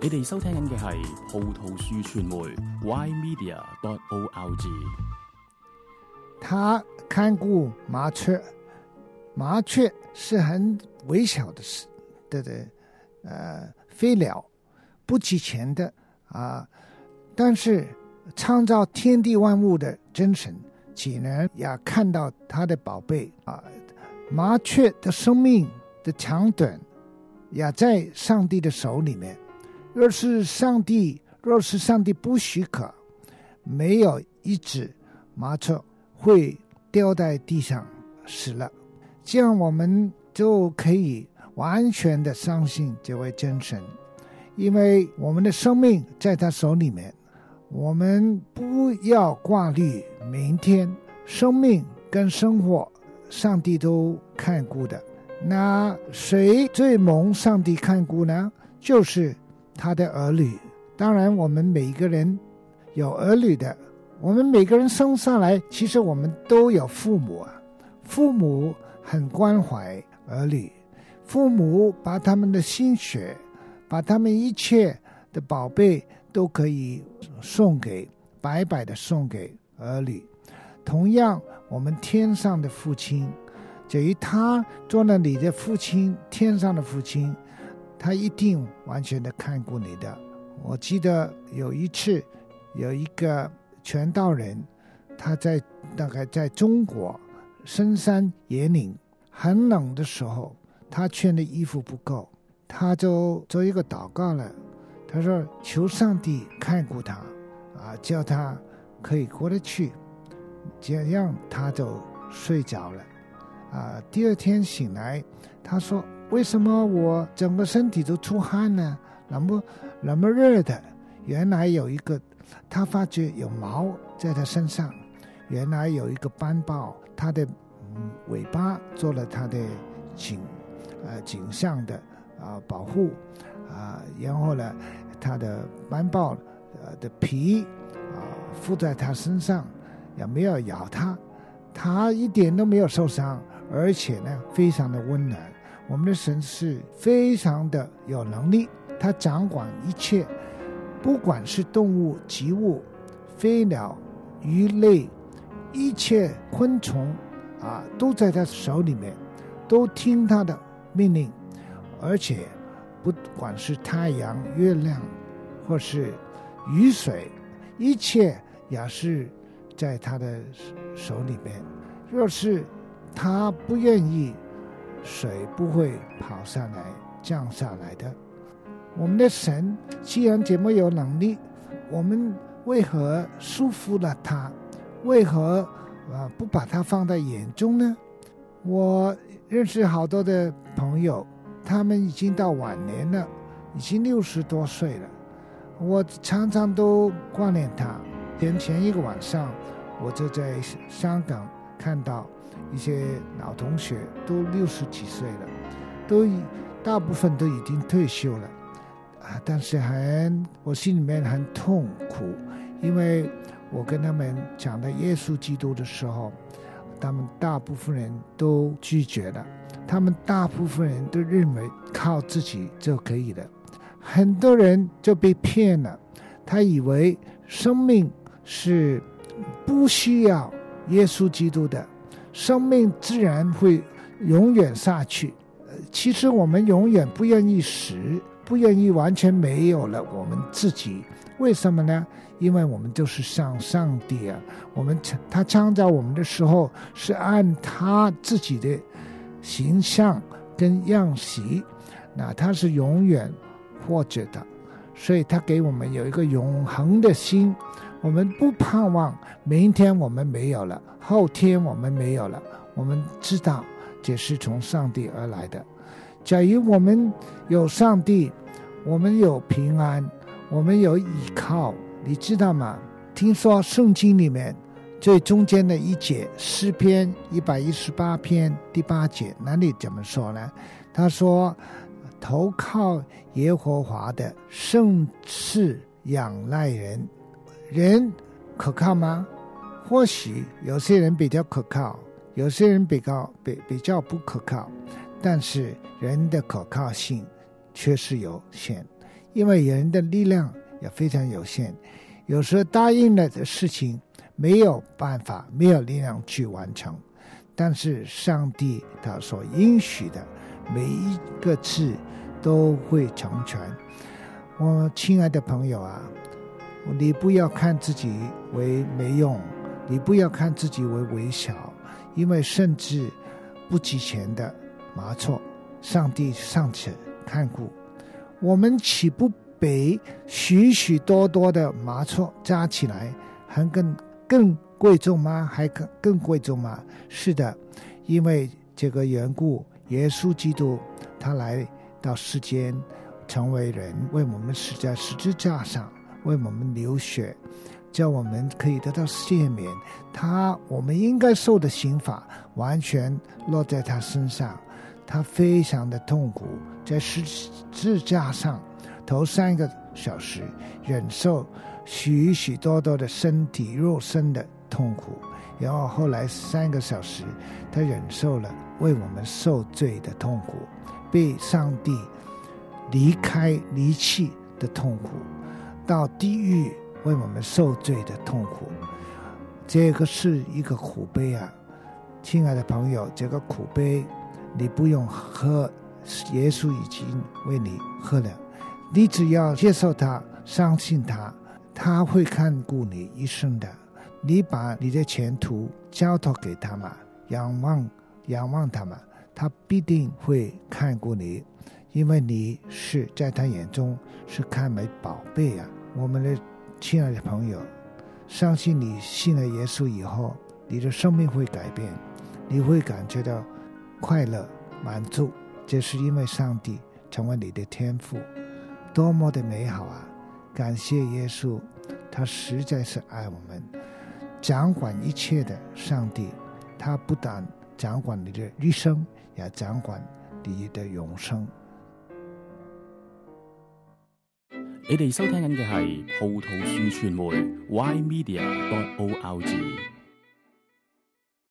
你哋收聽緊嘅係葡萄樹傳媒 ymedia.org。 他看顾麻雀，麻雀是很微小的飞鸟，不值钱的但是创造天地万物的真神竟然也看到他的宝贝麻雀的生命的长短也在上帝的手里面。若是上帝不许可，没有一只麻雀会掉在地上死了。这样我们就可以完全的相信这位真神，因为我们的生命在他手里面。我们不要挂虑明天，生命跟生活上帝都看顾的。那谁最蒙上帝看顾呢？就是他的儿女。当然我们每个人有儿女的，我们每个人生下来其实我们都有父母父母很关怀儿女，父母把他们的心血，把他们一切的宝贝都可以白白的送给儿女。同样我们天上的父亲，至于他做了你的父亲，天上的父亲，他一定完全的看顾你的。我记得有一次有一个传道人，他大概在中国深山野岭很冷的时候，他穿的衣服不够，他就做一个祷告了。他说求上帝看顾他叫他可以过得去，这样他就睡着了第二天醒来，他说为什么我整个身体都出汗呢？那么热的。原来有一个，他发觉有毛在他身上，原来有一个斑豹，他的尾巴做了他的颈项的保护然后呢他的斑豹的皮附在他身上，也没有咬他，他一点都没有受伤，而且呢非常的温暖。我们的神是非常的有能力，他掌管一切，不管是动物、植物、飞鸟、鱼类，一切昆虫都在他手里面，都听他的命令。而且不管是太阳、月亮或是雨水，一切也是在他的手里面。若是他不愿意，水不会跑下来降下来的。我们的神既然这么有能力，我们为何束缚了他？为何不把他放在眼中呢？我认识好多的朋友，他们已经到晚年了，已经60多岁了。我常常都挂念他。前一个晚上，我就在香港看到一些老同学都60几岁了，大部分都已经退休了但是我心里面很痛苦，因为我跟他们讲的耶稣基督的时候，他们大部分人都拒绝了，他们大部分人都认为靠自己就可以了。很多人就被骗了，他以为生命是不需要耶稣基督的，生命自然会永远下去。其实我们永远不愿意死，不愿意完全没有了我们自己。为什么呢？因为我们就是上帝他创造我们的时候是按他自己的形象跟样式，那他是永远活着的，所以他给我们有一个永恒的心。我们不盼望明天我们没有了，后天我们没有了，我们知道这是从上帝而来的。假如我们有上帝，我们有平安，我们有依靠，你知道吗？听说圣经里面最中间的一节，诗篇118篇第8节，那里怎么说呢？他说投靠耶和华的胜似仰赖人。人可靠吗？或许有些人比较可靠，有些人比较不可靠，但是人的可靠性确实有限， 因为人的力量也非常有限，有时候答应了的事情没有办法，没有力量去完成，但是上帝他所应许的每一个字都会成全。我亲爱的朋友啊，你不要看自己为没用，你不要看自己为微小，因为甚至不及钱的麻错，上帝尚且看顾，我们岂不比许许多多的麻错加起来还更贵重吗？还更贵重吗？是的，因为这个缘故，耶稣基督他来到世间成为人，为我们死在十字架上，为我们流血，叫我们可以得到赦免。我们应该受的刑罚完全落在他身上，他非常的痛苦，在十字架上头3个小时忍受许许多多的身体肉身的痛苦，然后后来3个小时他忍受了为我们受罪的痛苦，被上帝离弃的痛苦，到地狱为我们受罪的痛苦。这个是一个苦杯啊，亲爱的朋友，这个苦杯你不用喝，耶稣已经为你喝了，你只要接受他，相信他，他会看顾你一生的。你把你的前途交托给他嘛，仰望他嘛，他必定会看顾你，因为你是在他眼中是看为宝贝啊。我们的亲爱的朋友，相信你信了耶稣以后，你的生命会改变，你会感觉到快乐满足，这是因为上帝成为你的天父，多么的美好啊！感谢耶稣，他实在是爱我们，掌管一切的上帝，他不但掌管你的一生，也掌管你的永生。 你哋收聽緊嘅係葡萄樹傳媒 YMedia.org。